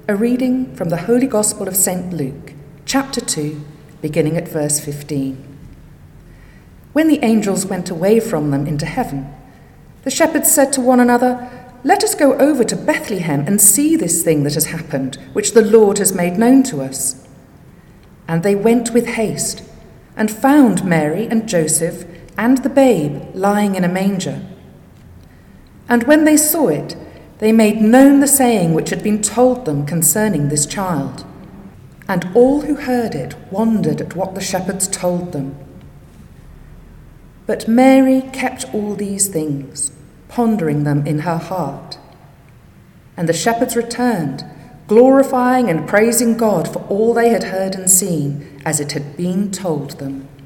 A reading from the Holy Gospel of St. Luke, chapter 2, beginning at verse 15. When the angels went away from them into heaven, the shepherds said to one another, "Let us go over to Bethlehem and see this thing that has happened, which the Lord has made known to us." And they went with haste and found Mary and Joseph and the babe lying in a manger. And when they saw it, they made known the saying which had been told them concerning this child. And all who heard it wondered at what the shepherds told them. But Mary kept all these things, pondering them in her heart. And the shepherds returned, glorifying and praising God for all they had heard and seen, as it had been told them.